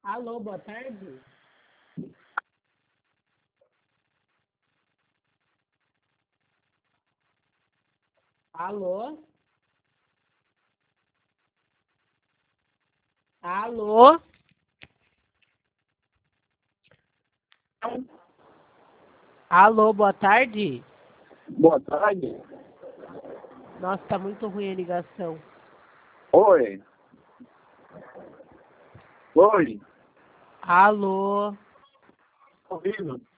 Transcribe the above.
Alô, boa tarde. Alô? Alô? Alô, boa tarde. Boa tarde. Nossa, tá muito ruim a ligação. Oi. Oi. Alô? Ouvindo?